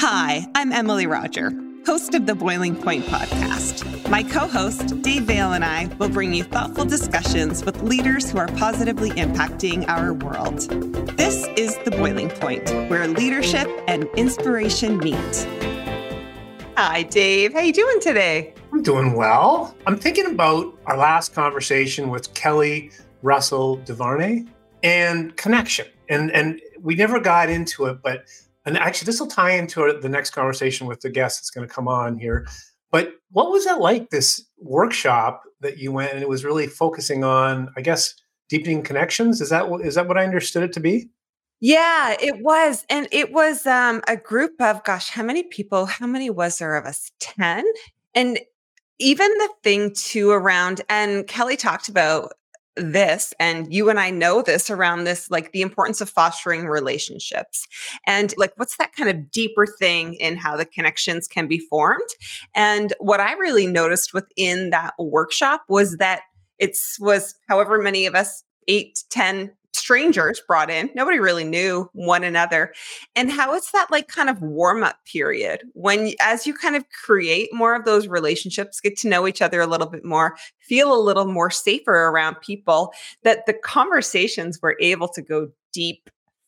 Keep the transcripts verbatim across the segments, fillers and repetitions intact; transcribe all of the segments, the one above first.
Hi, I'm Emily Roger, host of the Boiling Point podcast. My co-host, Dave Vale, and I will bring you thoughtful discussions with leaders who are positively impacting our world. This is The Boiling Point, where leadership and inspiration meet. Hi, Dave. How you doing today? I'm doing well. I'm thinking about our last conversation with Kelly Russell DeVarnay and connection. And, and we never got into it, but and actually, this will tie into our, the next conversation with the guest that's going to come on here. But what was that like, this workshop that you went, and it was really focusing on, I guess, deepening connections? Is that is that what I understood it to be? Yeah, it was. And it was um, a group of, gosh, how many people, how many was there of us? ten? And even the thing too around, and Kelly talked about this, and you and I know this around this, like the importance of fostering relationships and like, what's that kind of deeper thing in how the connections can be formed. And what I really noticed within that workshop was that it's was however many of us, eight, ten strangers brought in. Nobody really knew one another. And how it's that like kind of warm up period when, as you kind of create more of those relationships, get to know each other a little bit more, feel a little more safer around people, that the conversations were able to go deep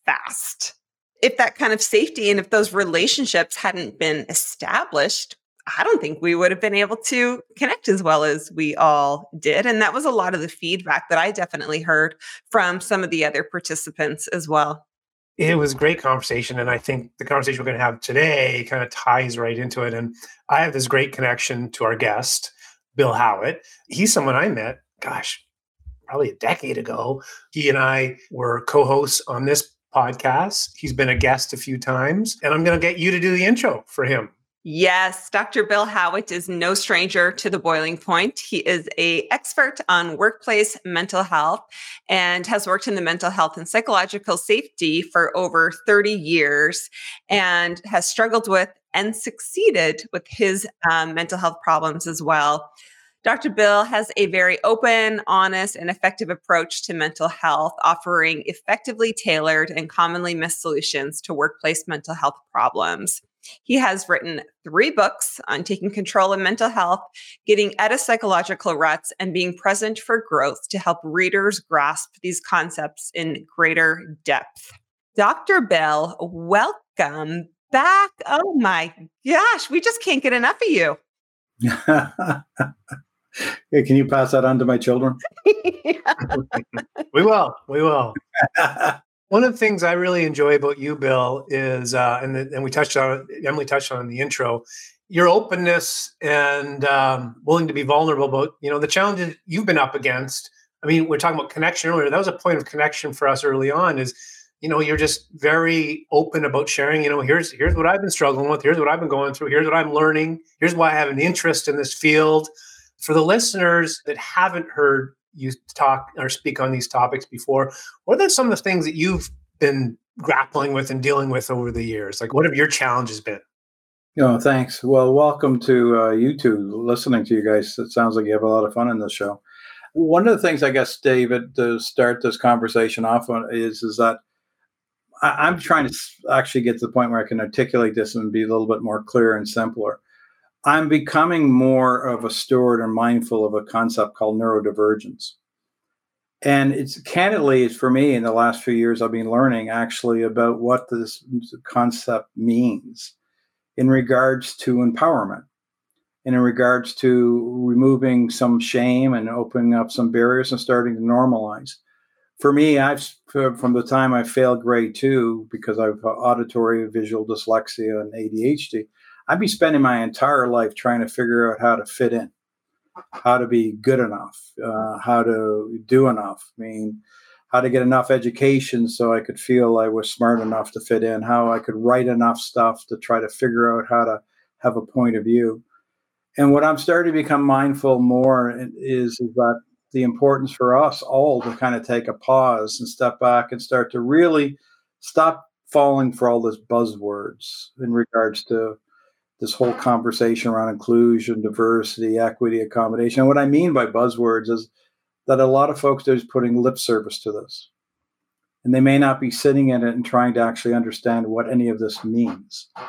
fast. If that kind of safety and if those relationships hadn't been established, I don't think we would have been able to connect as well as we all did. And that was a lot of the feedback that I definitely heard from some of the other participants as well. It was a great conversation. And I think the conversation we're going to have today kind of ties right into it. And I have this great connection to our guest, Bill Howitt. He's someone I met, gosh, probably a decade ago. He and I were co-hosts on this podcast. He's been a guest a few times. And I'm going to get you to do the intro for him. Yes, Doctor Bill Howitt is no stranger to the Boiling Point. He is an expert on workplace mental health and has worked in the mental health and psychological safety for over thirty years and has struggled with and succeeded with his um, mental health problems as well. Doctor Bill has a very open, honest, and effective approach to mental health, offering effectively tailored and commonly missed solutions to workplace mental health problems. He has written three books on taking control of mental health, getting out of psychological ruts, and being present for growth to help readers grasp these concepts in greater depth. Doctor Bill, welcome back. Oh my gosh, we just can't get enough of you. Hey, can you pass that on to my children? We will. We will. One of the things I really enjoy about you, Bill, is, uh, and, the, and we touched on it, Emily touched on it in the intro, your openness and um, willing to be vulnerable about, you know, the challenges you've been up against. I mean, we're talking about connection earlier. That was a point of connection for us early on is, you know, you're just very open about sharing, you know, here's, here's what I've been struggling with. Here's what I've been going through. Here's what I'm learning. Here's why I have an interest in this field. For the listeners that haven't heard you talk or speak on these topics before, what are some of the things that you've been grappling with and dealing with over the years? Like, what have your challenges been? Oh, thanks. Well, welcome to uh, you two, listening to you guys. It sounds like you have a lot of fun in this show. One of the things, I guess, David, to start this conversation off on is, is that I, I'm trying to actually get to the point where I can articulate this and be a little bit more clear and simpler. I'm becoming more of a steward and mindful of a concept called neurodivergence. And it's candidly, it's for me in the last few years, I've been learning actually about what this concept means in regards to empowerment and in regards to removing some shame and opening up some barriers and starting to normalize. For me, I've from the time I failed grade two, because I've auditory visual dyslexia and A D H D, I'd be spending my entire life trying to figure out how to fit in, how to be good enough, uh, how to do enough. I mean, how to get enough education so I could feel I was smart enough to fit in, how I could write enough stuff to try to figure out how to have a point of view. And what I'm starting to become mindful more is, is that the importance for us all to kind of take a pause and step back and start to really stop falling for all those buzzwords in regards to this whole conversation around inclusion, diversity, equity, accommodation. And what I mean by buzzwords is that a lot of folks are just putting lip service to this. And they may not be sitting in it and trying to actually understand what any of this means.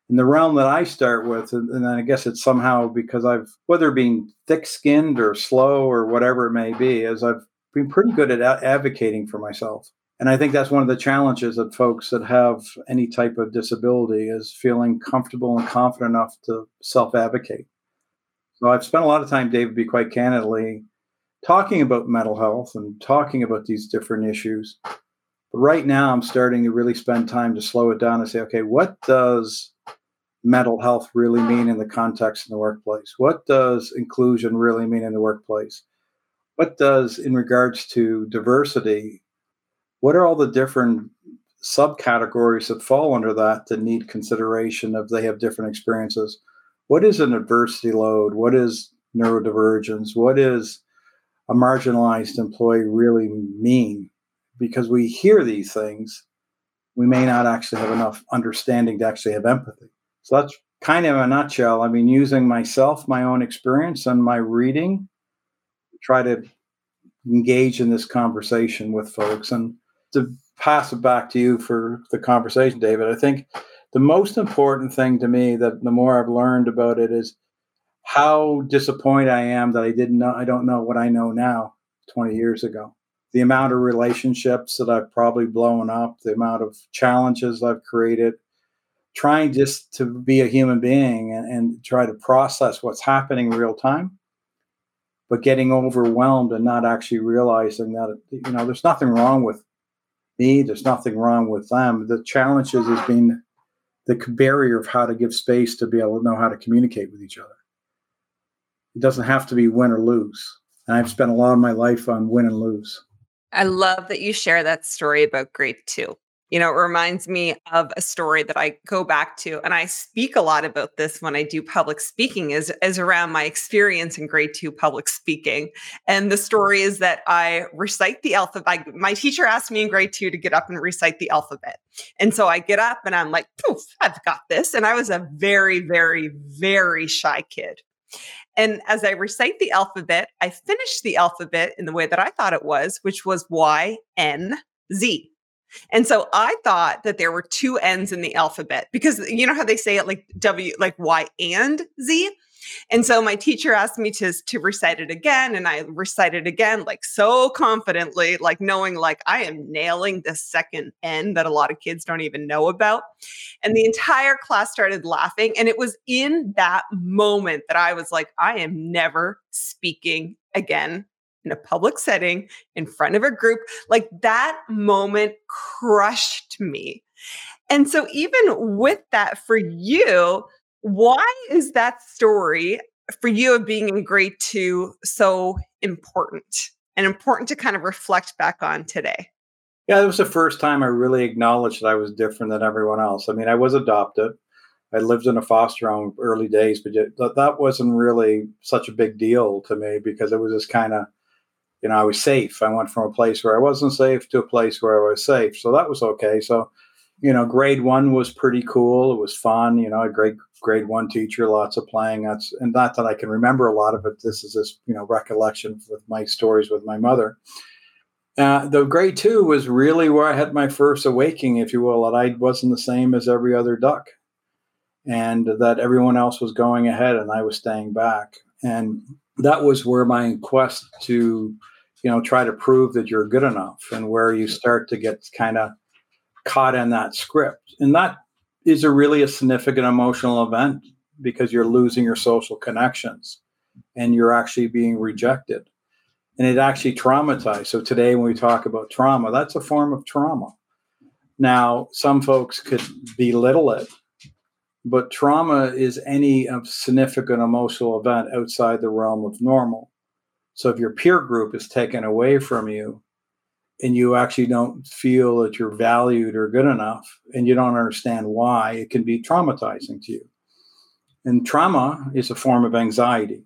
In the realm that I start with, and, and I guess it's somehow because I've, whether being thick-skinned or slow or whatever it may be, is I've been pretty good at a- advocating for myself. And I think that's one of the challenges that folks that have any type of disability is feeling comfortable and confident enough to self-advocate. So I've spent a lot of time, David, be quite candidly, talking about mental health and talking about these different issues. But right now, I'm starting to really spend time to slow it down and say, okay, what does mental health really mean in the context in the workplace? What does inclusion really mean in the workplace? What does, in regards to diversity, what are all the different subcategories that fall under that that need consideration if they have different experiences? What is an adversity load? What is neurodivergence? What is a marginalized employee really mean? Because we hear these things, we may not actually have enough understanding to actually have empathy. So that's kind of a nutshell. I mean, using myself, my own experience, and my reading, try to engage in this conversation with folks. And to pass it back to you for the conversation, David, I think the most important thing to me, that the more I've learned about it, is how disappointed I am that I didn't know, I don't know what I know now twenty years ago. The amount of relationships that I've probably blown up, the amount of challenges I've created, trying just to be a human being and, and try to process what's happening real time, but getting overwhelmed and not actually realizing that, you know, there's nothing wrong with me. There's nothing wrong with them. The challenges has been the barrier of how to give space to be able to know how to communicate with each other. It doesn't have to be win or lose. And I've spent a lot of my life on win and lose. I love that you share that story about grade two. You know, it reminds me of a story that I go back to, and I speak a lot about this when I do public speaking, is, is around my experience in grade two public speaking. And the story is that I recite the alphabet. My teacher asked me in grade two to get up and recite the alphabet. And so I get up and I'm like, poof, I've got this. And I was a very, very, very shy kid. And as I recite the alphabet, I finish the alphabet in the way that I thought it was, which was Y N Z. And so I thought that there were two N's in the alphabet, because you know how they say it like W, like Y and Z. And so my teacher asked me to, to recite it again. And I recited again, like so confidently, like knowing like I am nailing the second N that a lot of kids don't even know about. And the entire class started laughing. And it was in that moment that I was like, I am never speaking again in a public setting, in front of a group. Like that moment crushed me. And so even with that, for you, why is that story for you of being in grade two so important and important to kind of reflect back on today? Yeah, it was the first time I really acknowledged that I was different than everyone else. I mean, I was adopted. I lived in a foster home early days, but that wasn't really such a big deal to me because it was just kind of, you know, I was safe. I went from a place where I wasn't safe to a place where I was safe. So that was okay. So, you know, grade one was pretty cool. It was fun. You know, a great grade one teacher, lots of playing. That's, and not that I can remember a lot of it. This is this, you know, recollection with my stories with my mother. Uh, the grade two was really where I had my first awakening, if you will, that I wasn't the same as every other duck and that everyone else was going ahead and I was staying back. And that was where my quest to, you know, try to prove that you're good enough and where you start to get kind of caught in that script. And that is a really a significant emotional event because you're losing your social connections and you're actually being rejected. And it actually traumatized. So today when we talk about trauma, that's a form of trauma. Now, some folks could belittle it, but trauma is any significant emotional event outside the realm of normal. So if your peer group is taken away from you and you actually don't feel that you're valued or good enough and you don't understand why, it can be traumatizing to you. And trauma is a form of anxiety.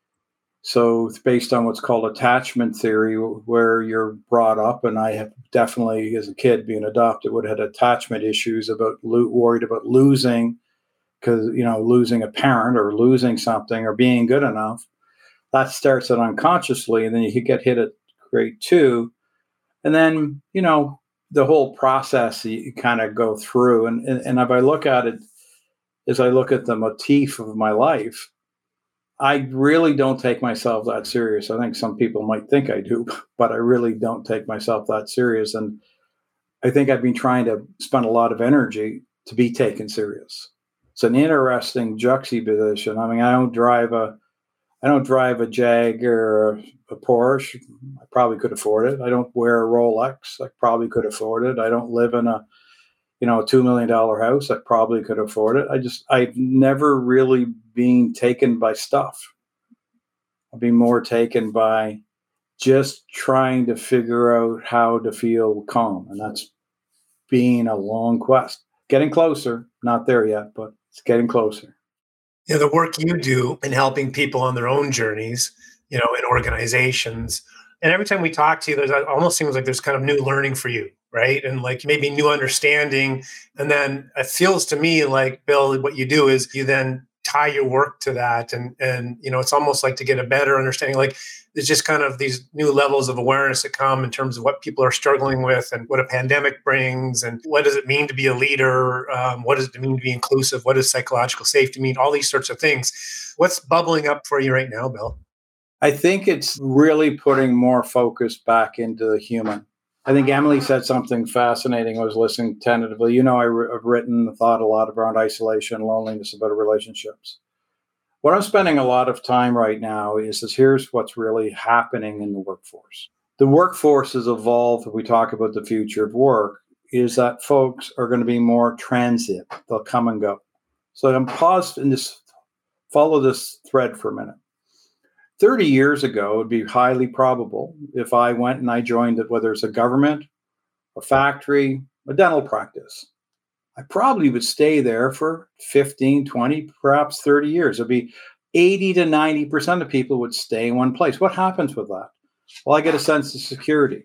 So it's based on what's called attachment theory, where you're brought up, and I have definitely, as a kid being adopted, would have had attachment issues about lo- worried about losing, because, you know, losing a parent or losing something or being good enough. That starts it unconsciously, and then you get hit at grade two. And then, you know, the whole process you kind of go through. And, and, and if I look at it, as I look at the motif of my life, I really don't take myself that serious. I think some people might think I do, but I really don't take myself that serious. And I think I've been trying to spend a lot of energy to be taken serious. It's an interesting juxtaposition. I mean, I don't drive a, I don't drive a Jag or a, a Porsche. I probably could afford it. I don't wear a Rolex. I probably could afford it. I don't live in a, you know, a two million dollar house. I probably could afford it. I just, I've never really been taken by stuff. I've been more taken by just trying to figure out how to feel calm. And that's been a long quest. Getting closer, not there yet, but it's getting closer. You know, the work you do in helping people on their own journeys, you know, in organizations. And every time we talk to you, there's it almost seems like there's kind of new learning for you, right? And like maybe new understanding. And then it feels to me like, Bill, what you do is you then tie your work to that. And, and you know, it's almost like to get a better understanding. Like there's just kind of these new levels of awareness that come in terms of what people are struggling with and what a pandemic brings and what does it mean to be a leader? Um, what does it mean to be inclusive? What does psychological safety mean? All these sorts of things. What's bubbling up for you right now, Bill? I think it's really putting more focus back into the human. I think Emily said something fascinating. I was listening tentatively. You know, I re- I've written and thought a lot around isolation, loneliness, about relationships. What I'm spending a lot of time right now is, is here's what's really happening in the workforce. The workforce has evolved. If we talk about the future of work, is that folks are going to be more transient. They'll come and go. So I'm paused and just follow this thread for a minute. thirty years ago, it would be highly probable if I went and I joined it, whether it's a government, a factory, a dental practice, I probably would stay there for fifteen, twenty, perhaps thirty years. It'd be eighty to ninety percent of people would stay in one place. What happens with that? Well, I get a sense of security.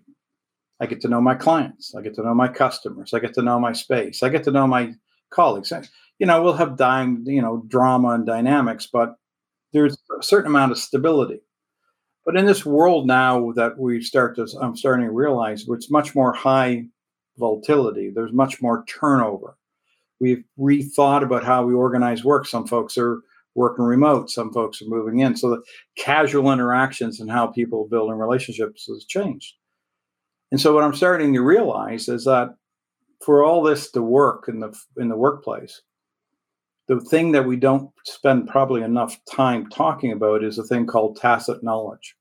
I get to know my clients. I get to know my customers. I get to know my space. I get to know my colleagues. You know, we'll have dying, you know, drama and dynamics, but there's a certain amount of stability. But in this world now that we start to, I'm starting to realize it's much more high volatility. There's much more turnover. We've rethought about how we organize work. Some folks are working remote. Some folks are moving in. So the casual interactions and how people build in relationships has changed. And so what I'm starting to realize is that for all this to work in the in the workplace, the thing that we don't spend probably enough time talking about is a thing called tacit knowledge.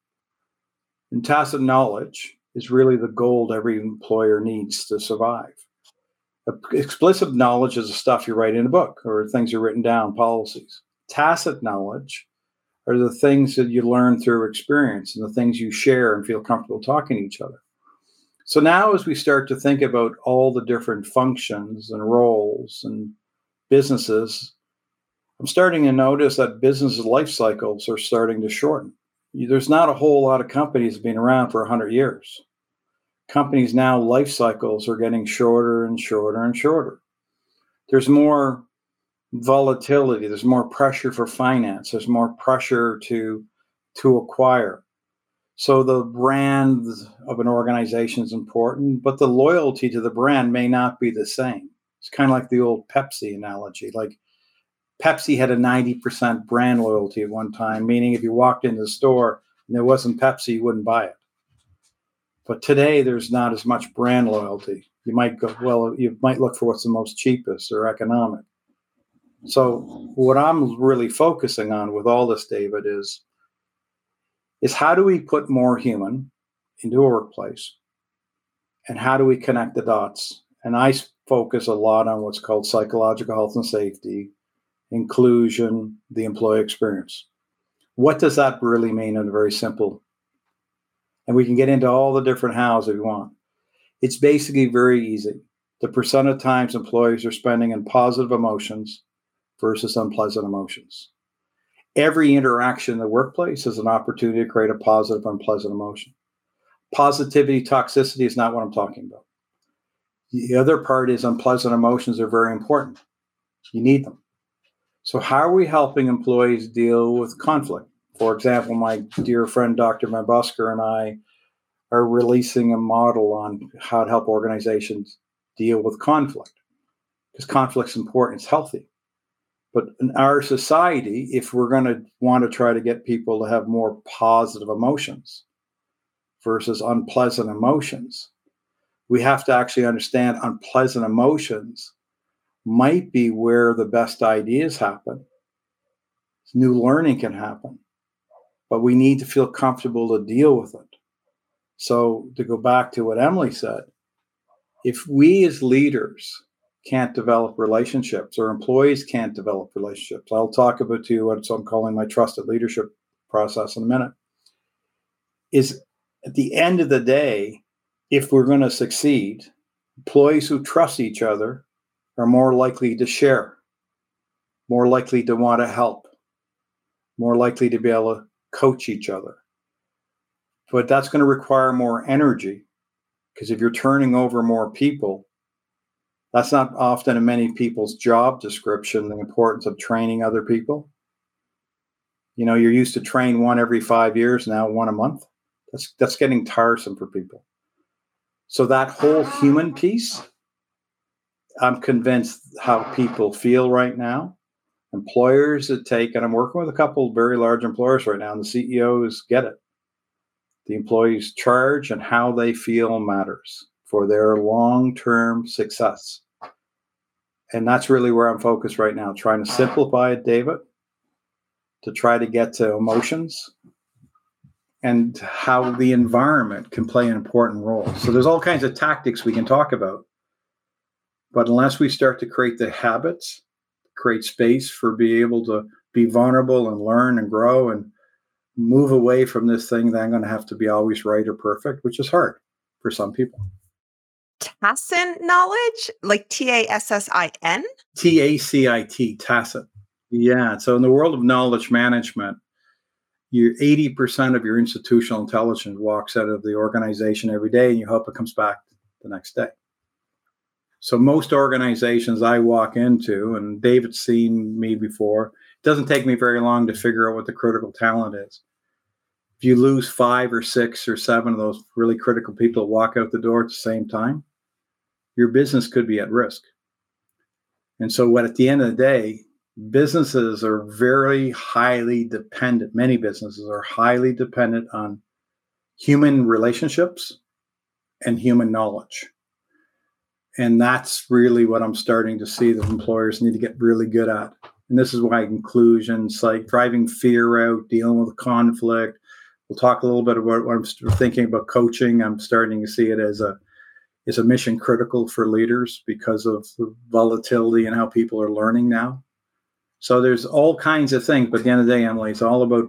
And tacit knowledge is really the gold every employer needs to survive. Explicit knowledge is the stuff you write in a book or things you've written down, policies. Tacit knowledge are the things that you learn through experience and the things you share and feel comfortable talking to each other. So now as we start to think about all the different functions and roles and businesses, I'm starting to notice that business life cycles are starting to shorten. There's not a whole lot of companies being around for one hundred years. Companies now, life cycles are getting shorter and shorter and shorter. There's more volatility. There's more pressure for finance. There's more pressure to, to acquire. So the brand of an organization is important, but the loyalty to the brand may not be the same. It's kind of like the old Pepsi analogy. Like Pepsi had a ninety percent brand loyalty at one time, meaning if you walked into the store and there wasn't Pepsi, you wouldn't buy it. But today, there's not as much brand loyalty. You might go, well, you might look for what's the most cheapest or economic. So what I'm really focusing on with all this, David, is, is how do we put more human into a workplace? And how do we connect the dots? And I focus a lot on what's called psychological health and safety, inclusion, the employee experience. What does that really mean in a very simple? And we can get into all the different hows if you want. It's basically very easy. The percent of times employees are spending in positive emotions versus unpleasant emotions. Every interaction in the workplace is an opportunity to create a positive, unpleasant emotion. Positivity, toxicity is not what I'm talking about. The other part is unpleasant emotions are very important. You need them. So how are we helping employees deal with conflict? For example, my dear friend, Doctor Mabusker, and I are releasing a model on how to help organizations deal with conflict. Because conflict's important, it's healthy. But in our society, if we're going to want to try to get people to have more positive emotions versus unpleasant emotions, we have to actually understand unpleasant emotions might be where the best ideas happen. New learning can happen, but we need to feel comfortable to deal with it. So to go back to what Emily said, if we as leaders can't develop relationships or employees can't develop relationships, I'll talk about to you what I'm calling my trusted leadership process in a minute, is at the end of the day, if we're going to succeed, employees who trust each other are more likely to share, more likely to want to help, more likely to be able to coach each other. But that's going to require more energy, because if you're turning over more people, that's not often in many people's job description, the importance of training other people. You know, you're used to train one every five years, now one a month. That's that's getting tiresome for people. So that whole human piece, I'm convinced how people feel right now. Employers that take, and I'm working with a couple of very large employers right now, and the C E Os get it. The employees' charge and how they feel matters for their long-term success. And that's really where I'm focused right now, trying to simplify it, David, to try to get to emotions and how the environment can play an important role. So there's all kinds of tactics we can talk about. But unless we start to create the habits, create space for being able to be vulnerable and learn and grow and move away from this thing that I'm going to have to be always right or perfect, which is hard for some people. Tacit knowledge, like T A S S I N? T A C I T, tacit. Yeah. So in the world of knowledge management, you eighty percent of your institutional intelligence walks out of the organization every day, and you hope it comes back the next day. So most organizations I walk into, and David's seen me before, it doesn't take me very long to figure out what the critical talent is. If you lose five or six or seven of those really critical people that walk out the door at the same time, your business could be at risk. And so what at the end of the day, businesses are very highly dependent, many businesses are highly dependent on human relationships and human knowledge. And that's really what I'm starting to see that employers need to get really good at. And this is why inclusion, like driving fear out, dealing with conflict. We'll talk a little bit about what I'm thinking about coaching. I'm starting to see it as a is a mission critical for leaders because of the volatility and how people are learning now. So there's all kinds of things. But at the end of the day, Emily, it's all about,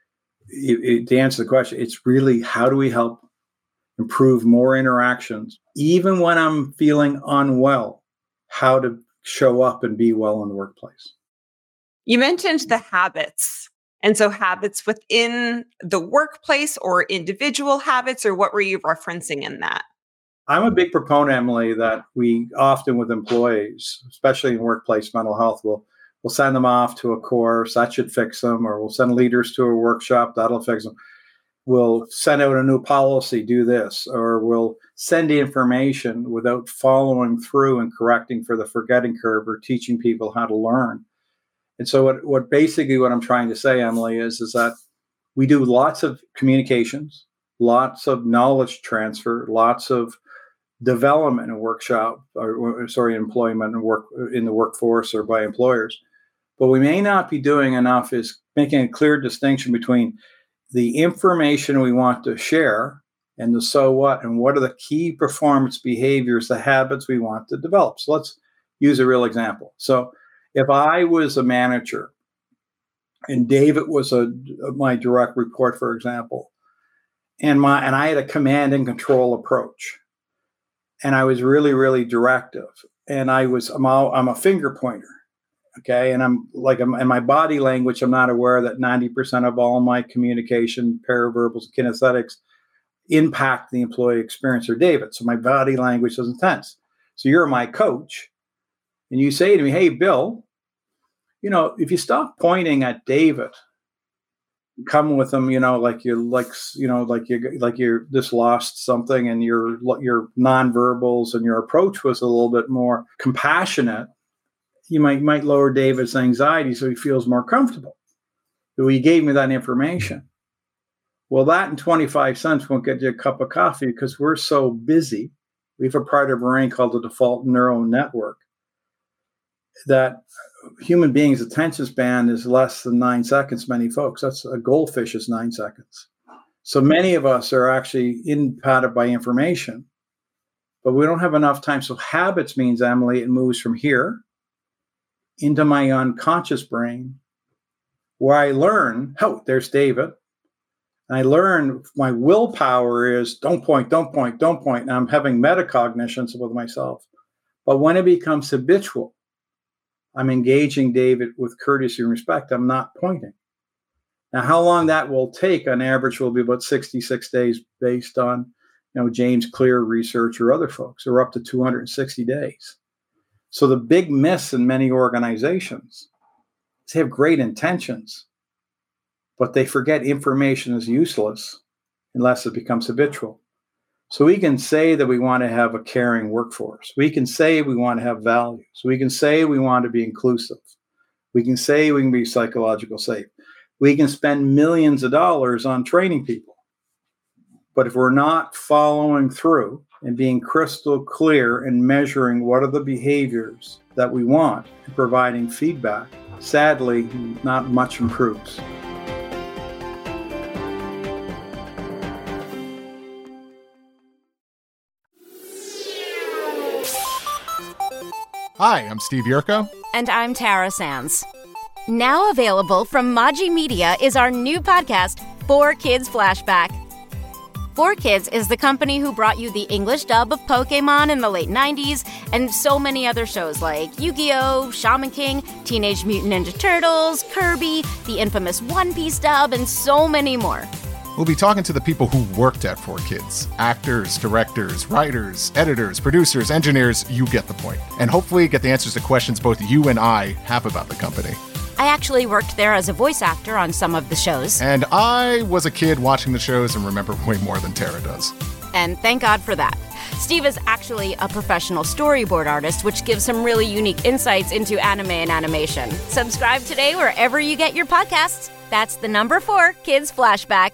it, it, to answer the question, it's really how do we help improve more interactions, even when I'm feeling unwell, how to show up and be well in the workplace. You mentioned the habits. And so habits within the workplace or individual habits, or what were you referencing in that? I'm a big proponent, Emily, that we often with employees, especially in workplace mental health, will we'll send them off to a course, that should fix them, or we'll send leaders to a workshop, that'll fix them. We'll send out a new policy, do this, or we'll send information without following through and correcting for the forgetting curve or teaching people how to learn. And so what, what basically what I'm trying to say, Emily, is, is that we do lots of communications, lots of knowledge transfer, lots of development and workshop, or sorry, employment and work in the workforce or by employers. But we may not be doing enough is making a clear distinction between the information we want to share and the so what, and what are the key performance behaviors, the habits we want to develop. So let's use a real example. So if I was a manager and David was a my direct report, for example, and my and I had a command and control approach, and I was really, really directive, and I was I'm, all, I'm a finger pointer. Okay. And I'm like, I'm, in my body language, I'm not aware that ninety percent of all my communication, paraverbals, kinesthetics impact the employee experience or David. So my body language is intense. So you're my coach and you say to me, hey, Bill, you know, if you stop pointing at David, come with him, you know, like you're like, you know, like you like you're just lost something, and your, your nonverbals and your approach was a little bit more compassionate. you might might lower David's anxiety so he feels more comfortable. So he gave me that information. Well, that and twenty-five cents won't get you a cup of coffee because we're so busy. We have a part of our brain called the default neural network that human beings' attention span is less than nine seconds. Many folks, that's a goldfish is nine seconds. So many of us are actually impacted by information, but we don't have enough time. So habits means, Emily, it moves from here into my unconscious brain, where I learn, oh, there's David. And I learn my willpower is don't point, don't point, don't point. And I'm having metacognitions with myself. But when it becomes habitual, I'm engaging David with courtesy and respect. I'm not pointing. Now, how long that will take on average will be about sixty-six days based on, you know, James Clear research or other folks, or up to two hundred sixty days. So the big miss in many organizations is they have great intentions, but they forget information is useless unless it becomes habitual. So we can say that we want to have a caring workforce. We can say we want to have values. We can say we want to be inclusive. We can say we can be psychological safe. We can spend millions of dollars on training people. But if we're not following through and being crystal clear and measuring what are the behaviors that we want and providing feedback, sadly, not much improves. Hi, I'm Steve Yerko. And I'm Tara Sands. Now available from Maji Media is our new podcast, four Kids Flashback. four Kids is the company who brought you the English dub of Pokemon in the late nineties and so many other shows like Yu-Gi-Oh!, Shaman King, Teenage Mutant Ninja Turtles, Kirby, the infamous One Piece dub, and so many more. We'll be talking to the people who worked at four Kids. Actors, directors, writers, editors, producers, engineers, you get the point. And hopefully get the answers to questions both you and I have about the company. I actually worked there as a voice actor on some of the shows. And I was a kid watching the shows and remember way more than Tara does. And thank God for that. Steve is actually a professional storyboard artist, which gives some really unique insights into anime and animation. Subscribe today wherever you get your podcasts. That's the number four Kids Flashback.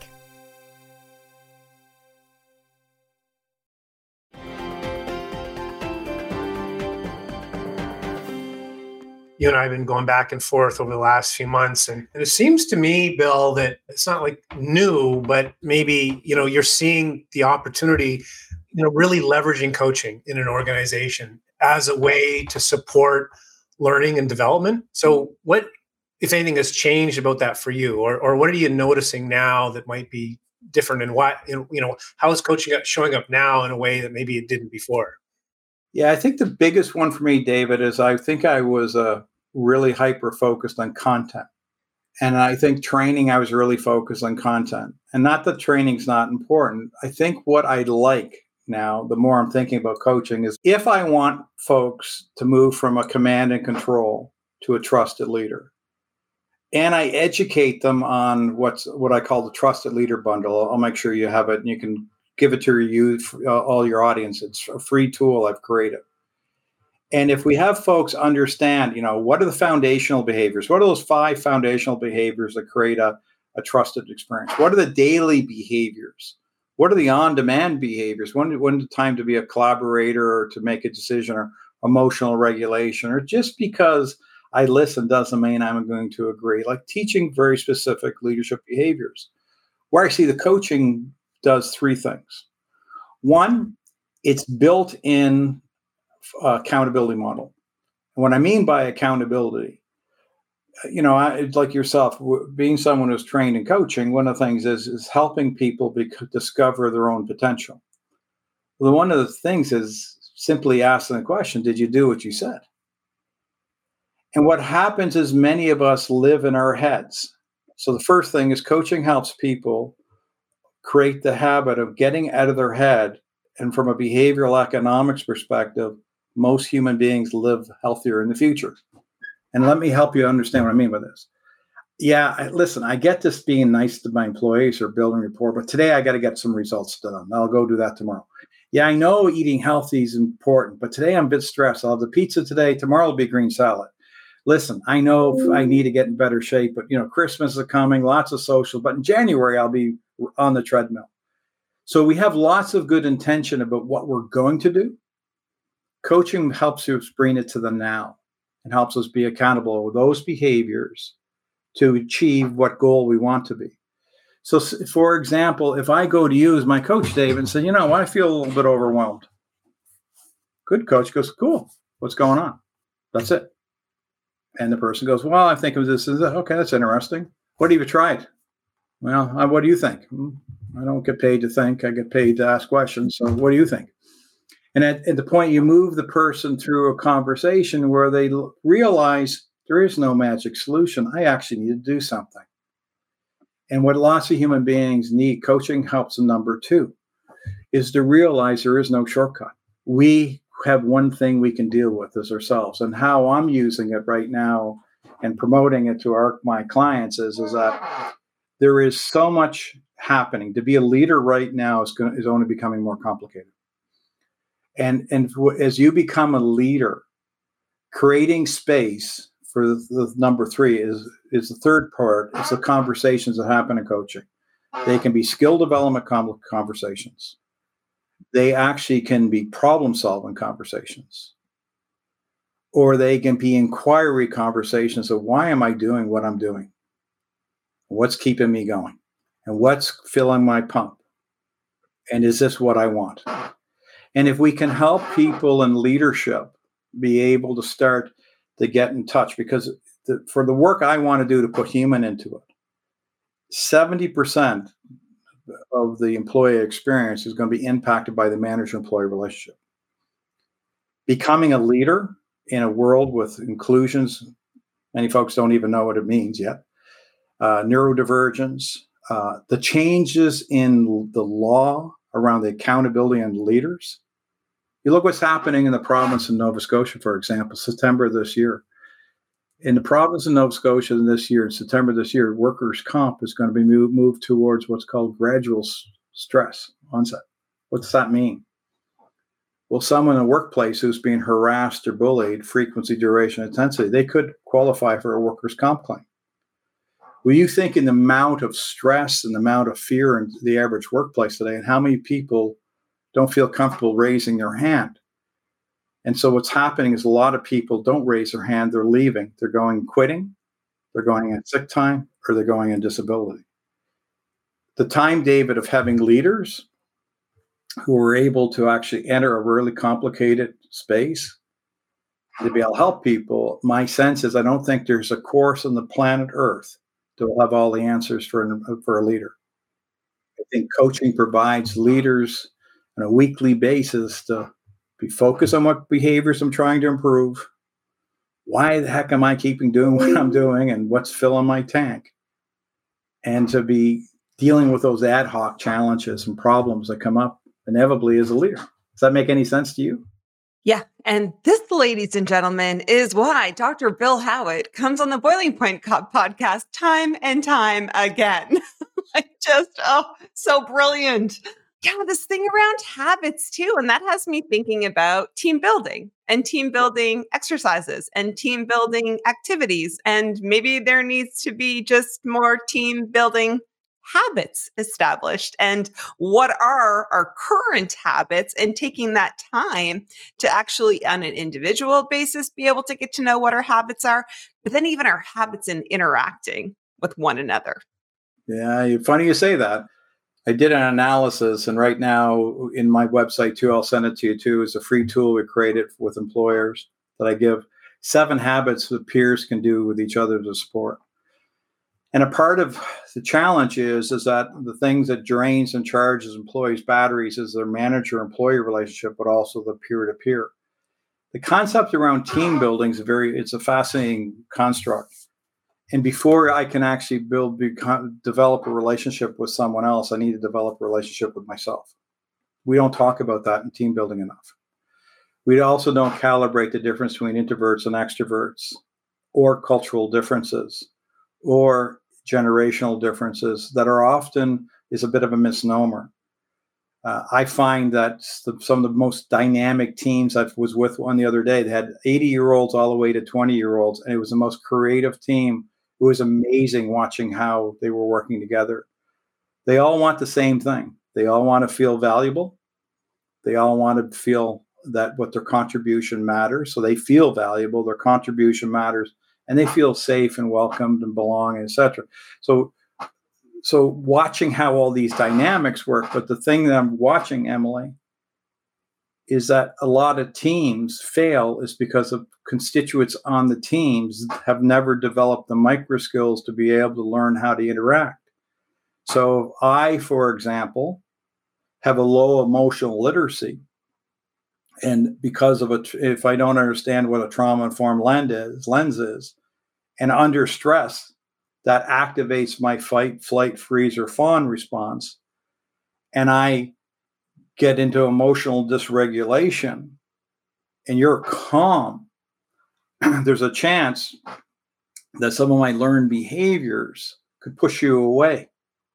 You and I have been going back and forth over the last few months. And, and it seems to me, Bill, that it's not like new, but maybe, you know, you're seeing the opportunity, you know, really leveraging coaching in an organization as a way to support learning and development. So what, if anything, has changed about that for you? Or, or what are you noticing now that might be different, and what, you know, how is coaching showing up now in a way that maybe it didn't before? Yeah, I think the biggest one for me, David, is I think I was uh, really hyper-focused on content. And I think training, I was really focused on content. And not that training's not important. I think what I like now, the more I'm thinking about coaching, is if I want folks to move from a command and control to a trusted leader, and I educate them on what's what I call the trusted leader bundle, I'll make sure you have it and you can give it to your youth, uh, all your audience. It's a free tool I've created. And if we have folks understand, you know, what are the foundational behaviors? What are those five foundational behaviors that create a, a trusted experience? What are the daily behaviors? What are the on-demand behaviors? When, when the time to be a collaborator or to make a decision, or emotional regulation, or just because I listen doesn't mean I'm going to agree. Like teaching very specific leadership behaviors. Where I see the coaching does three things. One, it's built in uh, accountability model. And what I mean by accountability, you know, I, it's like yourself, w- being someone who's trained in coaching, one of the things is, is helping people bec- discover their own potential. Well, one of the things is simply asking the question, did you do what you said? And what happens is many of us live in our heads. So the first thing is coaching helps people create the habit of getting out of their head. And from a behavioral economics perspective, most human beings live healthier in the future. And let me help you understand what I mean by this. Yeah, I, listen, I get this being nice to my employees or building rapport, but today I got to get some results done. I'll go do that tomorrow. Yeah, I know eating healthy is important, but today I'm a bit stressed. I'll have the pizza today. Tomorrow will be green salad. listen, I know I need to get in better shape, but you know, Christmas is coming, lots of social, but in January, I'll be on the treadmill. So we have lots of good intention about what we're going to do. Coaching helps us bring it to the now and helps us be accountable with those behaviors to achieve what goal we want to be. So, for example, if I go to you as my coach, Dave, and say, you know, I feel a little bit overwhelmed. Good coach goes, cool. What's going on? That's it. And the person goes, well, I think of this as okay, that's interesting. What have you tried? Well, what do you think? I don't get paid to think. I get paid to ask questions. So what do you think? And at, at the point you move the person through a conversation where they l- realize there is no magic solution. I actually need to do something. And what lots of human beings need, coaching helps them, number two, is to realize there is no shortcut. We have one thing we can deal with as ourselves. And how I'm using it right now and promoting it to our my clients is, is that there is so much happening. To be a leader right now is, going, is only becoming more complicated. And, and as you become a leader, creating space for the, the number three is, is the third part. It's the conversations that happen in coaching. They can be skill development com- conversations. They actually can be problem-solving conversations. Or they can be inquiry conversations of why am I doing what I'm doing? What's keeping me going? And what's filling my pump? And is this what I want? And if we can help people in leadership be able to start to get in touch, because the, for the work I want to do to put human into it, seventy percent of the employee experience is going to be impacted by the manager-employee relationship. Becoming a leader in a world with inclusions, many folks don't even know what it means yet, uh, neurodivergence, uh, the changes in the law around the accountability and leaders. You look what's happening in the province of Nova Scotia, for example, September this year. In the province of Nova Scotia this year, in September this year, workers' comp is going to be moved, moved towards what's called gradual s- stress onset. What does that mean? Well, someone in the workplace who's being harassed or bullied, frequency, duration, intensity, they could qualify for a workers' comp claim. Well, you think in the amount of stress and the amount of fear in the average workplace today, and how many people don't feel comfortable raising their hand. And so what's happening is a lot of people don't raise their hand. They're leaving. They're going quitting. They're going in sick time, or they're going in disability. The time, David, of having leaders who are able to actually enter a really complicated space to be able to help people, my sense is I don't think there's a course on the planet Earth that will have all the answers for, for a leader. I think coaching provides leaders on a weekly basis to be focused on what behaviors I'm trying to improve. Why the heck am I keeping doing what I'm doing, and what's filling my tank? And to be dealing with those ad hoc challenges and problems that come up inevitably as a leader. Does that make any sense to you? Yeah. And this, ladies and gentlemen, is why Doctor Bill Howitt comes on the Boiling Point Co- podcast time and time again. Like just, oh, so brilliant. Yeah, this thing around habits too. And that has me thinking about team building and team building exercises and team building activities. And maybe there needs to be just more team building habits established. And what are our current habits, and taking that time to actually on an individual basis be able to get to know what our habits are, but then even our habits in interacting with one another. Yeah, funny you say that. I did an analysis, and right now in my website too, I'll send it to you too, is a free tool we created with employers that I give seven habits that peers can do with each other to support. And a part of the challenge is, is that the things that drains and charges employees' batteries is their manager-employee relationship, but also the peer-to-peer. The concept around team building is a very, it's a fascinating construct. And before I can actually build, become, develop a relationship with someone else, I need to develop a relationship with myself. We don't talk about that in team building enough. We also don't calibrate the difference between introverts and extroverts, or cultural differences, or generational differences that are often is a bit of a misnomer. Uh, I find that the, some of the most dynamic teams I was with one the other day, they had eighty-year-olds all the way to twenty-year-olds, and it was the most creative team. It was amazing watching how they were working together. They all want the same thing. They all want to feel valuable. They all want to feel that what their contribution matters. So they feel valuable, their contribution matters, and they feel safe and welcomed and belong, et cetera. So So watching how all these dynamics work, but the thing that I'm watching, Emily, is that a lot of teams fail is because of constituents on the teams have never developed the micro skills to be able to learn how to interact. So I, for example, have a low emotional literacy. And because of it, if I don't understand what a trauma-informed lens is, lens is, and under stress, that activates my fight, flight, freeze, or fawn response. And I get into emotional dysregulation and you're calm. There's a chance that some of my learned behaviors could push you away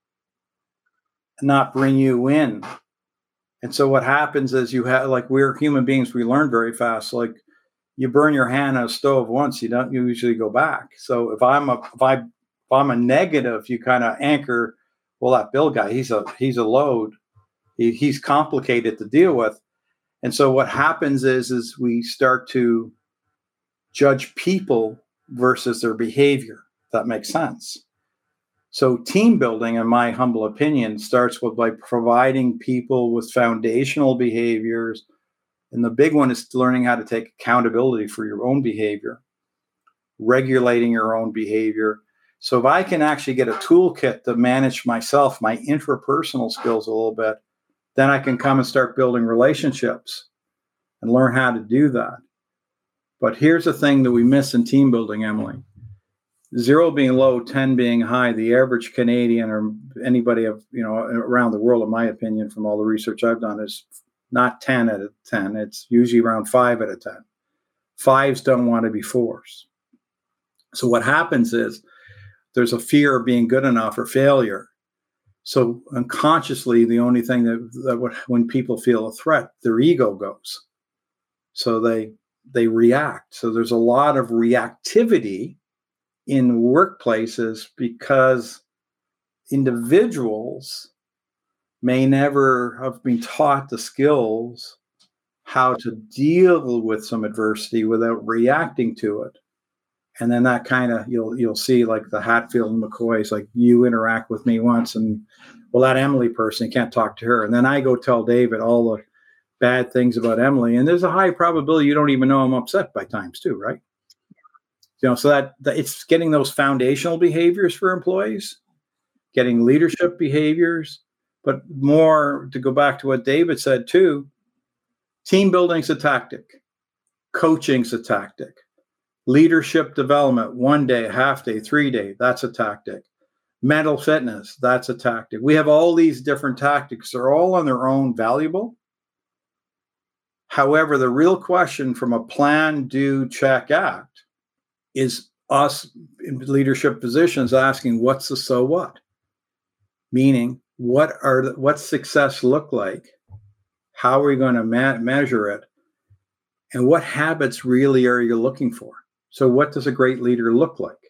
and not bring you in. And so what happens is you have, like, we're human beings, we learn very fast. Like, you burn your hand on a stove once, you don't usually go back. So if I'm a, if I, if I'm a negative, you kind of anchor, well, that Bill guy, he's a, he's a load. He, he's complicated to deal with. And so what happens is, is we start to judge people versus their behavior. If that makes sense. So team building, in my humble opinion, starts with by providing people with foundational behaviors. And the big one is learning how to take accountability for your own behavior, regulating your own behavior. So if I can actually get a toolkit to manage myself, my intrapersonal skills a little bit, then I can come and start building relationships and learn how to do that. But here's the thing that we miss in team building, Emily. Zero being low, ten being high. The average Canadian or anybody of, you know, around the world, in my opinion, from all the research I've done, is not ten out of ten. It's usually around five out of ten. Fives don't want to be fours. So what happens is there's a fear of being good enough or failure. So unconsciously, the only thing that, that would, when people feel a threat, their ego goes. So they they react. So there's a lot of reactivity in workplaces because individuals may never have been taught the skills how to deal with some adversity without reacting to it. And then that kind of, you'll you'll see like the Hatfield and McCoys, like, you interact with me once and, well, that Emily person, you can't talk to her. And then I go tell David all the bad things about Emily. And there's a high probability you don't even know I'm upset by times too, right? You know, so that, that it's getting those foundational behaviors for employees, getting leadership behaviors, but more to go back to what David said too, team building's a tactic, coaching's a tactic, leadership development, one day, half day, three day, that's a tactic, mental fitness, that's a tactic. We have all these different tactics. They're all on their own valuable. However, the real question from a plan, do, check, act is us in leadership positions asking, what's the so what? Meaning, what are the, what's success look like? How are we going to ma- measure it? And what habits really are you looking for? So what does a great leader look like?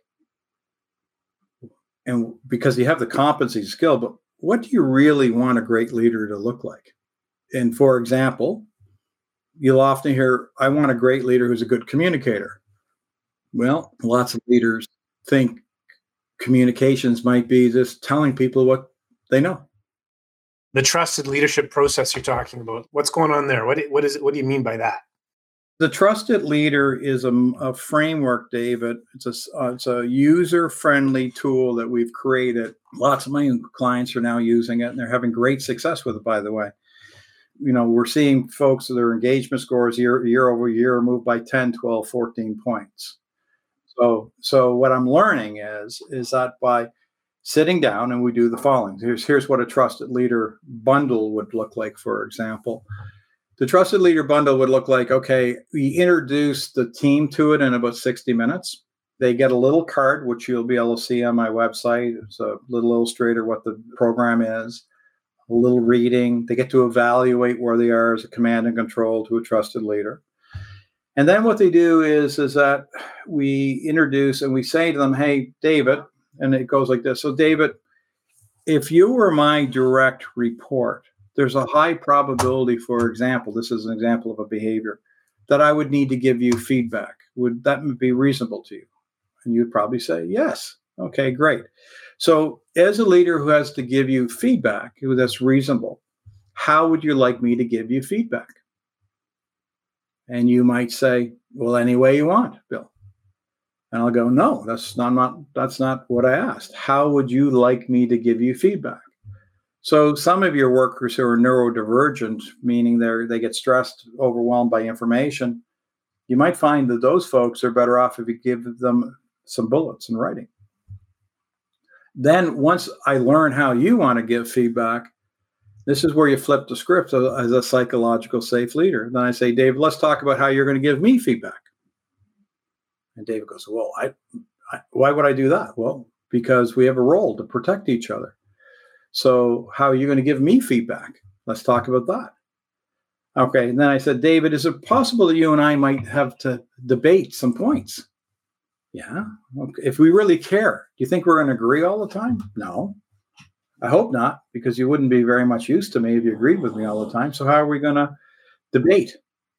And because you have the competency skill, but what do you really want a great leader to look like? And for example, you'll often hear, I want a great leader who's a good communicator. Well, lots of leaders think communications might be just telling people what they know. The trusted leadership process you're talking about, what's going on there? What, what is it? What do you mean by that? The trusted leader is a, a framework, David. It's a, uh, it's a user-friendly tool that we've created. Lots of my clients are now using it, and they're having great success with it, by the way. You know, we're seeing folks, their engagement scores year, year over year move by ten, twelve, fourteen points. So, so what I'm learning is, is that by sitting down and we do the following, here's, here's what a trusted leader bundle would look like, for example. The trusted leader bundle would look like, okay, we introduce the team to it in about sixty minutes. They get a little card, which you'll be able to see on my website. It's a little illustrator what the program is. a little reading. They get to evaluate where they are as a command and control to a trusted leader. And then what they do is, is that we introduce and we say to them, hey, David, and it goes like this. So, David, if you were my direct report, there's a high probability, for example, this is an example of a behavior, that I would need to give you feedback. Would that be reasonable to you? And you'd probably say, yes. Okay, great. So as a leader who has to give you feedback that's reasonable, how would you like me to give you feedback? And you might say, well, any way you want, Bill. And I'll go, no, that's not, not that's not what I asked. How would you like me to give you feedback? So some of your workers who are neurodivergent, meaning they they get stressed, overwhelmed by information, you might find that those folks are better off if you give them some bullets in writing. Then once I learn how you want to give feedback, this is where you flip the script as a psychological safe leader. Then I say, Dave, let's talk about how you're going to give me feedback. And David goes, well, I, I, why would I do that? Well, because we have a role to protect each other. So how are you going to give me feedback? Let's talk about that. Okay. And then I said, David, is it possible that you and I might have to debate some points? Yeah. Okay. If we really care, do you think we're going to agree all the time? No. I hope not, because you wouldn't be very much use to me if you agreed with me all the time. So how are we going to debate?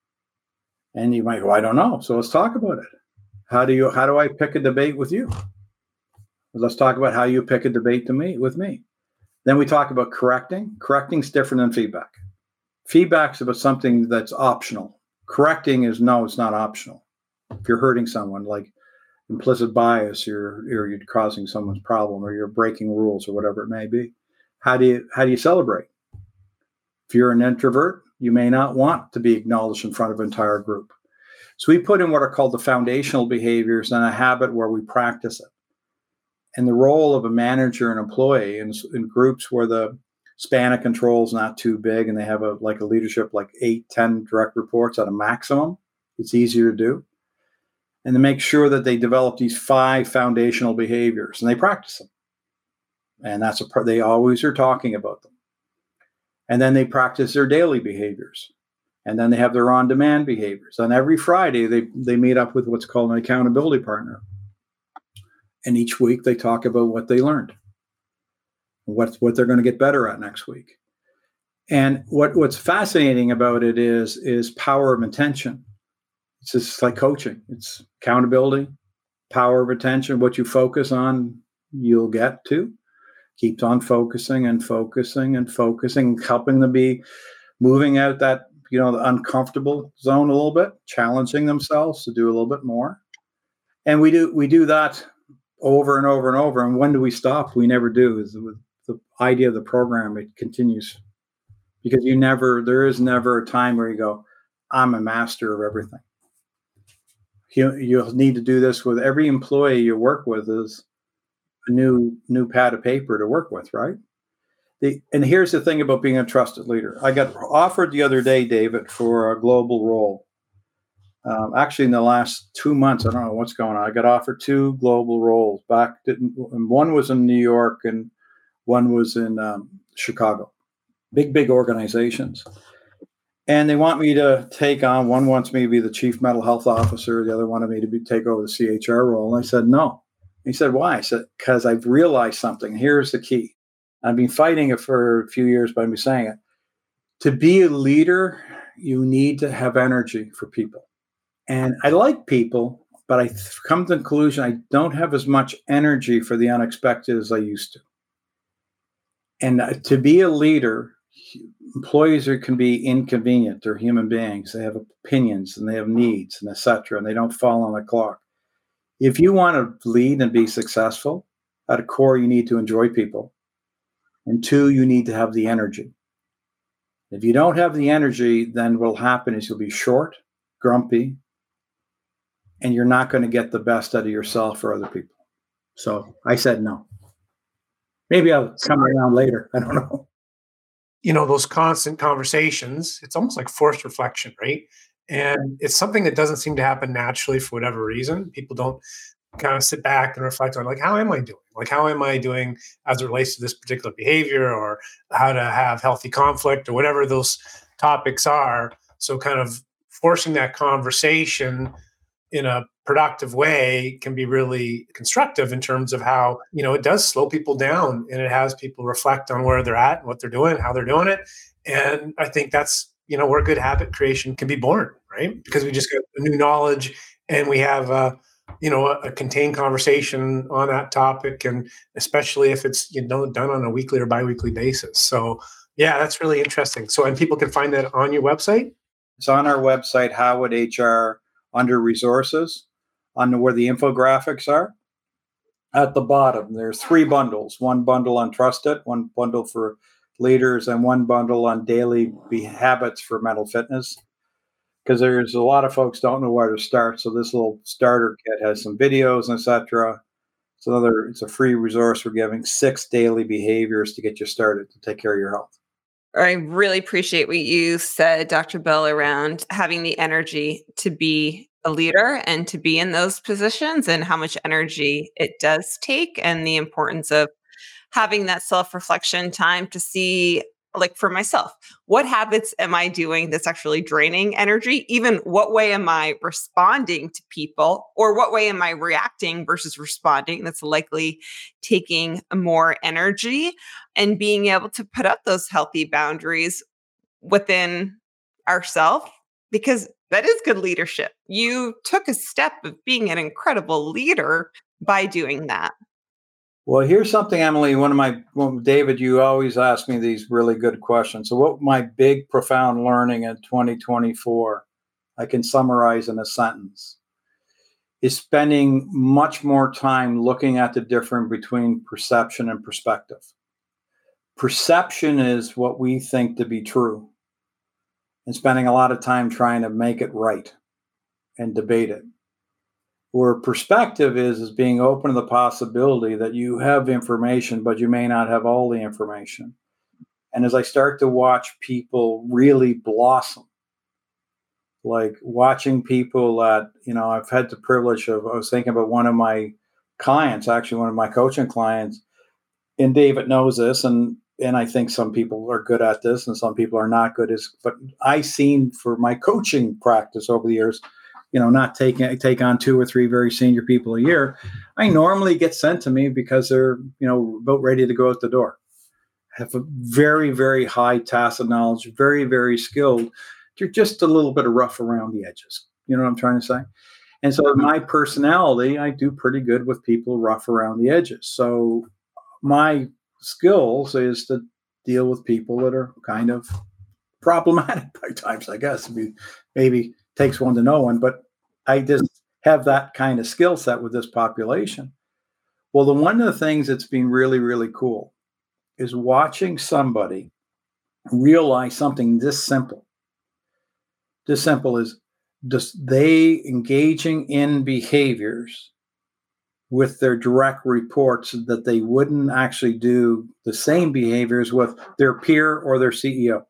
And you might go, I don't know. So let's talk about it. How do you, how do I pick a debate with you? Let's talk about how you pick a debate to me with me. Then we talk about correcting. Correcting is different than feedback. Feedback's about something that's optional. Correcting is, no, it's not optional. If you're hurting someone, like implicit bias, you're, or you're causing someone's problem, or you're breaking rules, or whatever it may be. How do you how do you celebrate? If you're an introvert, you may not want to be acknowledged in front of an entire group. So we put in what are called the foundational behaviors and a habit where we practice it. And the role of a manager and employee in, in groups where the span of control is not too big and they have a like a leadership like eight, ten direct reports at a maximum, it's easier to do. And to make sure that they develop these five foundational behaviors and they practice them. And that's a part, they always are talking about them. And then they practice their daily behaviors. And then they have their on-demand behaviors. And every Friday, they, they meet up with what's called an accountability partner. And each week, they talk about what they learned, what, what they're going to get better at next week. And what, what's fascinating about it is, is power of intention. It's just like coaching. It's accountability, power of attention. What you focus on, you'll get to. Keeps on focusing and focusing and focusing, helping them be moving out that, you know, the uncomfortable zone a little bit, challenging themselves to do a little bit more. And we do we do that over and over and over. And when do we stop? We never do. Is the, the idea of the program, it continues. Because you never, there is never a time where you go, I'm a master of everything. You, you'll need to do this with every employee you work with is a new new pad of paper to work with, right? The, and here's the thing about being a trusted leader. I got offered the other day, David, for a global role. Um, actually, in the last two months, I don't know what's going on. I got offered two global roles. Back, and one was in New York and one was in um, Chicago. Big, big organizations. And they want me to take on, one wants me to be the chief mental health officer. The other wanted me to be, take over the C H R role. And I said, no. He said, why? I said, because I've realized something. Here's the key. I've been fighting it for a few years, but I'm saying it. To be a leader, you need to have energy for people. And I like people, but I come to the conclusion I don't have as much energy for the unexpected as I used to. And to be a leader, employees are, can be inconvenient. They're human beings. They have opinions and they have needs and et cetera, and they don't fall on the clock. If you want to lead and be successful, at a core, you need to enjoy people. And two, you need to have the energy. If you don't have the energy, then what will happen is you'll be short, grumpy, and you're not going to get the best out of yourself or other people. So I said no. Maybe I'll come around later. I don't know. You know, those constant conversations, it's almost like forced reflection, right? And it's something that doesn't seem to happen naturally for whatever reason. People don't kind of sit back and reflect on, like, how am I doing? Like, how am I doing as it relates to this particular behavior, or how to have healthy conflict, or whatever those topics are. So kind of forcing that conversation in a productive way can be really constructive in terms of how, you know, it does slow people down, and it has people reflect on where they're at and what they're doing, how they're doing it. And I think that's, you know, where good habit creation can be born, right? Because we just get new knowledge, and we have a, you know, a, a contained conversation on that topic, and especially if it's, you know, done on a weekly or biweekly basis. So yeah, that's really interesting. So, and people can find that on your website? It's on our website, Howard H R, under resources, on where the infographics are. At the bottom, there's three bundles, one bundle on Trust It, one bundle for leaders, and one bundle on daily be- habits for mental fitness. Because there's a lot of folks don't know where to start. So this little starter kit has some videos, et cetera. It's another, it's a free resource. We're giving six daily behaviors to get you started to take care of your health. I really appreciate what you said, Doctor Bill, around having the energy to be a leader and to be in those positions, and how much energy it does take, and the importance of having that self-reflection time to see, like for myself, what habits am I doing that's actually draining energy? Even what way am I responding to people, or what way am I reacting versus responding that's likely taking more energy, and being able to put up those healthy boundaries within ourselves, because that is good leadership. You took a step of being an incredible leader by doing that. Well, here's something, Emily. One of my, well, David, you always ask me these really good questions. So what my big, profound learning in twenty twenty-four, I can summarize in a sentence, is spending much more time looking at the difference between perception and perspective. Perception is what we think to be true, and spending a lot of time trying to make it right and debate it. Where perspective is, is being open to the possibility that you have information, but you may not have all the information. And as I start to watch people really blossom, like watching people that, you know, I've had the privilege of, I was thinking about one of my clients, actually one of my coaching clients, and David knows this, and and I think some people are good at this and some people are not good as, but I've seen for my coaching practice over the years, you know, not taking take on two or three very senior people a year, I normally get sent to me because they're, you know, about ready to go out the door. Have a very, very high tacit knowledge, very, very skilled. They're just a little bit of rough around the edges. You know what I'm trying to say? And so my personality, I do pretty good with people rough around the edges. So my skills is to deal with people that are kind of problematic by times, I guess. I mean, maybe takes one to know one, but I just have that kind of skill set with this population. Well, the one of the things that's been really, really cool is watching somebody realize something this simple. This simple is just they engaging in behaviors with their direct reports that they wouldn't actually do the same behaviors with their peer or their C E O.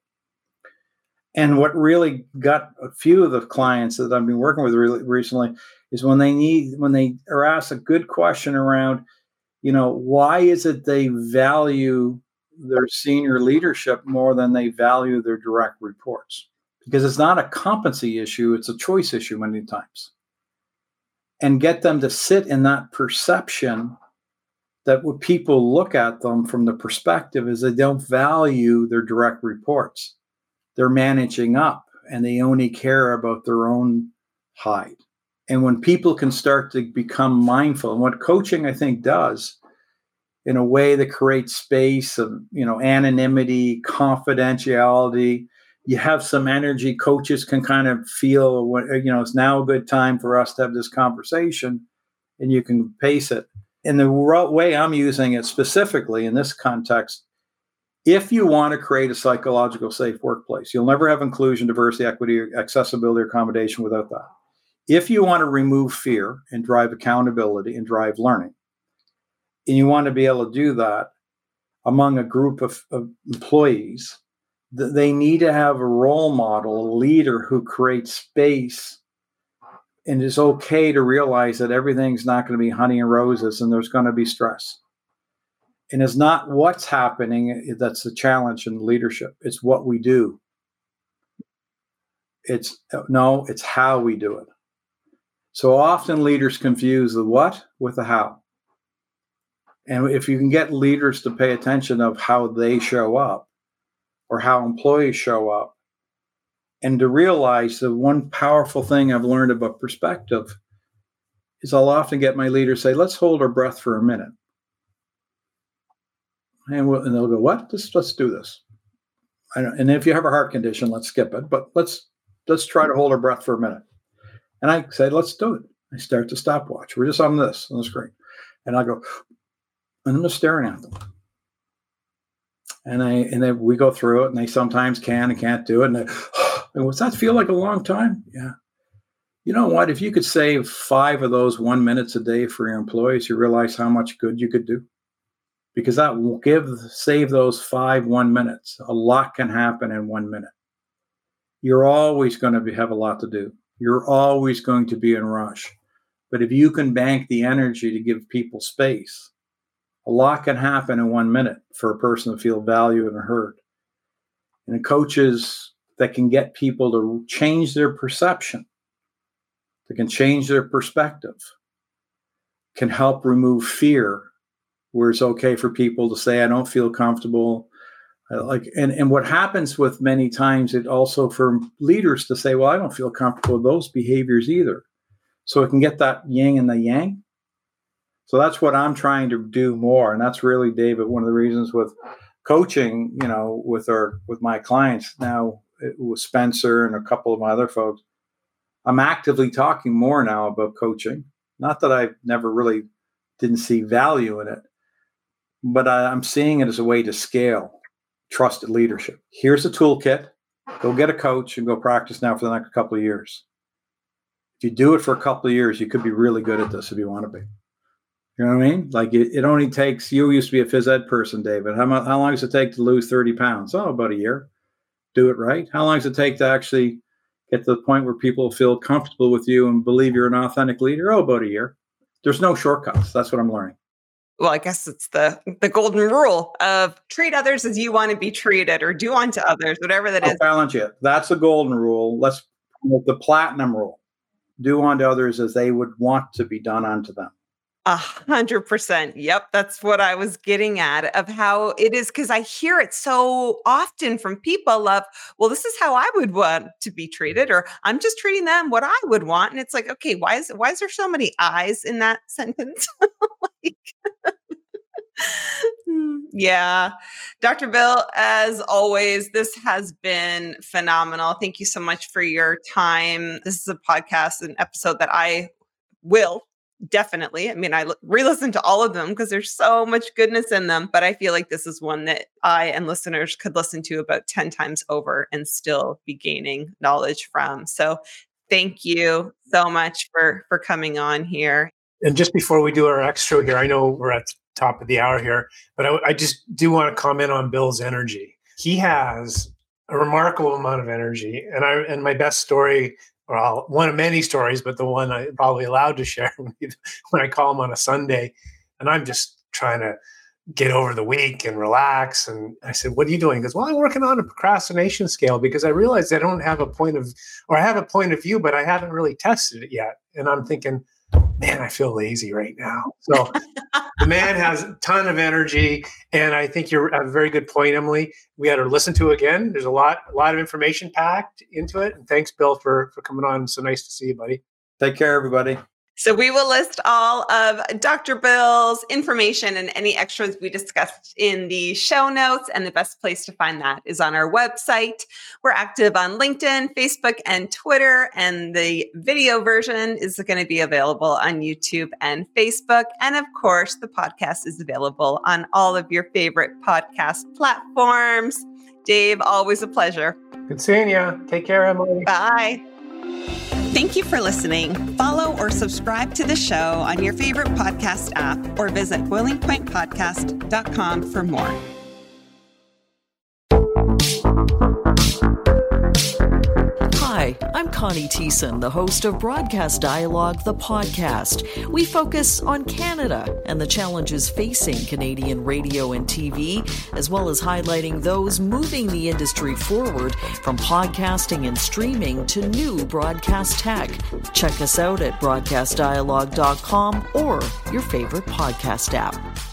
And what really got a few of the clients that I've been working with really recently is when they need, when they are asked a good question around, you know, why is it they value their senior leadership more than they value their direct reports? Because it's not a competency issue, it's a choice issue many times. And get them to sit in that perception that when people look at them from the perspective is they don't value their direct reports. They're managing up and they only care about their own hide. And when people can start to become mindful, and what coaching I think does in a way that creates space of, you know, anonymity, confidentiality, you have some energy, coaches can kind of feel, you know, it's now a good time for us to have this conversation, and you can pace it. And the way I'm using it specifically in this context, if you want to create a psychological safe workplace, you'll never have inclusion, diversity, equity, accessibility, or accommodation without that. If you want to remove fear and drive accountability and drive learning, and you want to be able to do that among a group of, of employees, th- they need to have a role model, a leader who creates space And it's okay to realize that everything's not going to be honey and roses and there's going to be stress. And it's not what's happening that's the challenge in leadership. It's what we do. It's no, it's how we do it. So often leaders confuse the what with the how. And if you can get leaders to pay attention of how they show up or how employees show up, and to realize the one powerful thing I've learned about perspective is I'll often get my leaders say, let's hold our breath for a minute. And, we'll, and they'll go, what? Let's, let's do this. I don't, and if you have a heart condition, let's skip it. But let's let's try to hold our breath for a minute. And I say, let's do it. I start the stopwatch. We're just on this, on the screen. And I go, and I'm just staring at them. And I and then we go through it, and they sometimes can and can't do it. And, they, and does that feel like a long time? Yeah. You know what? If you could save five of those one minutes a day for your employees, you realize how much good you could do. Because that will give save those five one minutes. A lot can happen in one minute. You're always going to be, have a lot to do. You're always going to be in a rush. But if you can bank the energy to give people space, a lot can happen in one minute for a person to feel valued and heard. And the coaches that can get people to change their perception, that can change their perspective, can help remove fear, where it's okay for people to say, I don't feel comfortable. Uh, like, and, and what happens with many times, it also for leaders to say, well, I don't feel comfortable with those behaviors either. So it can get that yin and the yang. So that's what I'm trying to do more. And that's really, David, one of the reasons with coaching, you know, with our, with my clients now with Spencer and a couple of my other folks, I'm actively talking more now about coaching. Not that I never really didn't see value in it, but I, I'm seeing it as a way to scale trusted leadership. Here's a toolkit. Go get a coach and go practice now for the next couple of years. If you do it for a couple of years, you could be really good at this if you want to be. You know what I mean? Like it, it only takes, you used to be a phys ed person, David. How, how long does it take to lose thirty pounds? Oh, about a year. Do it right. How long does it take to actually get to the point where people feel comfortable with you and believe you're an authentic leader? Oh, about a year. There's no shortcuts. That's what I'm learning. Well, I guess it's the the golden rule of treat others as you want to be treated, or do unto others, whatever that I'll is. Challenge it. That's the golden rule. Let's the platinum rule. Do unto others as they would want to be done unto them. A hundred percent. Yep. That's what I was getting at of how it is. Cause I hear it so often from people of, well, this is how I would want to be treated, or I'm just treating them what I would want. And it's like, okay, why is, why is there so many I's in that sentence? like, yeah. Doctor Bill, as always, this has been phenomenal. Thank you so much for your time. This is a podcast, an episode that I will definitely. I mean, I re-listen to all of them because there's so much goodness in them, but I feel like this is one that I and listeners could listen to about ten times over and still be gaining knowledge from. So thank you so much for, for coming on here. And just before we do our extra here, I know we're at the top of the hour here, but I, I just do want to comment on Bill's energy. He has a remarkable amount of energy. And I, and my best story, well, one of many stories, but the one I'm probably allowed to share when I call him on a Sunday, and I'm just trying to get over the week and relax. And I said, what are you doing? He goes, well, I'm working on a procrastination scale because I realized I don't have a point of, or I have a point of view, but I haven't really tested it yet. And I'm thinking, man, I feel lazy right now. So the man has a ton of energy. And I think you're a very good point, Emily. We had to listen to again. There's a lot, a lot of information packed into it. And thanks, Bill, for, for coming on. So nice to see you, buddy. Take care, everybody. So we will list all of Doctor Bill's information and any extras we discussed in the show notes. And the best place to find that is on our website. We're active on LinkedIn, Facebook, and Twitter. And the video version is going to be available on YouTube and Facebook. And of course, the podcast is available on all of your favorite podcast platforms. Dave, always a pleasure. Good seeing you. Take care, Emily. Bye. Thank you for listening. Follow or subscribe to the show on your favorite podcast app or visit boiling point podcast dot com for more. Hi, I'm Connie Thiessen, the host of Broadcast Dialogue, the podcast. We focus on Canada and the challenges facing Canadian radio and T V, as well as highlighting those moving the industry forward from podcasting and streaming to new broadcast tech. Check us out at broadcast dialogue dot com or your favorite podcast app.